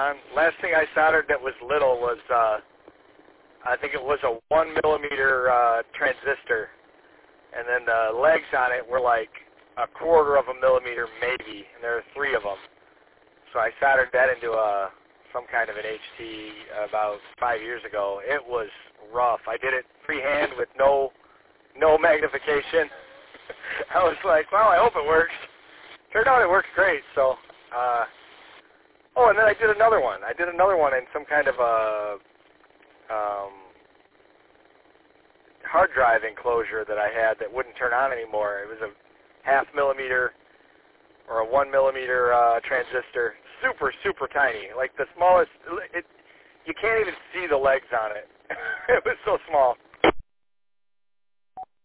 on. Last thing I soldered that was little was, I think it was a 1 millimeter transistor, and then the legs on it were like 1/4 of a millimeter maybe, and there are 3 of them. So I soldered that into some kind of an HT about 5 years ago. It was rough. I did it freehand with no magnification. I was like, well, I hope it works. Turned out it works great. So, and then I did another one. I did another one in some kind of a hard drive enclosure that I had that wouldn't turn on anymore. It was a 0.5 millimeter or a 1 millimeter transistor, super tiny, like the smallest. You can't even see the legs on it. It was so small.